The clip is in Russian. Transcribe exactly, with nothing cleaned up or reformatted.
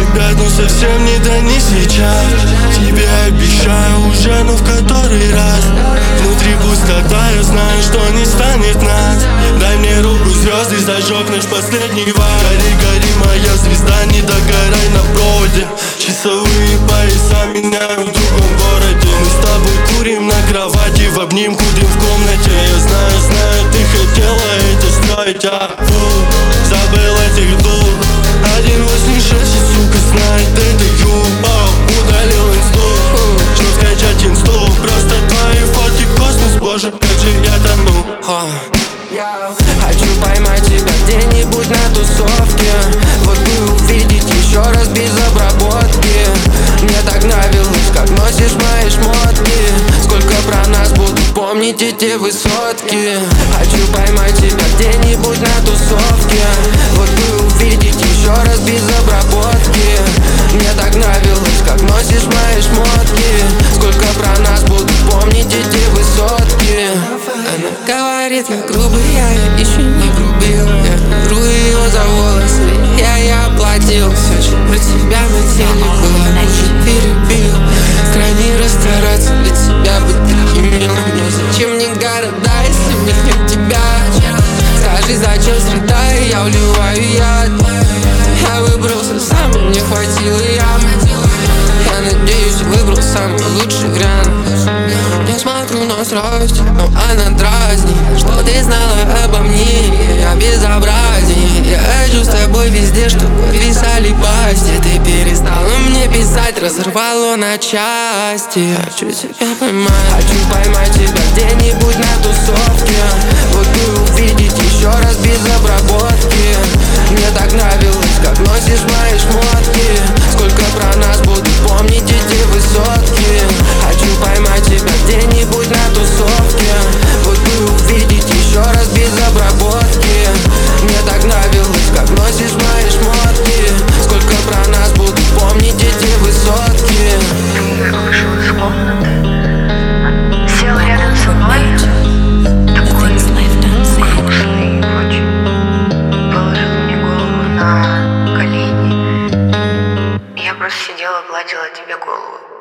опять, но совсем не да не сейчас. Тебе обещаю уже, но в который раз. Внутри пустота, я знаю, что не станет нас. Дай мне руку, звезды, зажег наш последний вал. Гори, гори, моя звезда, не догорай на проводе. Часовые пояса меняют в другом городе. Мы с тобой курим на кровати, в обнимку дым в комнате. Я знаю, знаю, ты хотела это строить, а фу, забыл этих двух. Один восемь шесть, сука, знает это ю. Удалил инсту, что скачать инсту. Просто твои фотки космос, боже, как же я тону. Я хочу поймать тебя где-нибудь на тусовке. Вот бы увидеть еще раз без обработки. Мне так нравилось, как носишь мои шмотки. Сколько про нас будут помнить эти высотки. Хочу поймать тебя где-нибудь на тусовке. Вот бы увидеть еще раз без обработки. Мне так нравилось, как носишь мои шмотки. Сколько про нас будут помнить эти высотки. Она говорит, я грубый, я еще не грубил. Я беру ее за волосы, я ей оплатил. Все, что про тебя на теле было, может, перебил. Крайне расстараться для тебя быть таким милым. Но зачем мне города, если в них нет тебя? Скажи, зачем среда, и я вливаю яд. Я выбрался сам, и мне хватило ям. Я надеюсь, выбрал самый лучший вариант. Я смотрю на страсть, но она дразнит. Что ты знала обо мне, я безобразней. Я хочу с тобой везде, чтобы писали пасти. Ты перестала мне писать, разорвало на части. Хочу тебя поймать, хочу поймать тебя где-нибудь на тусовке. Вот бы увидеть еще раз без обработки.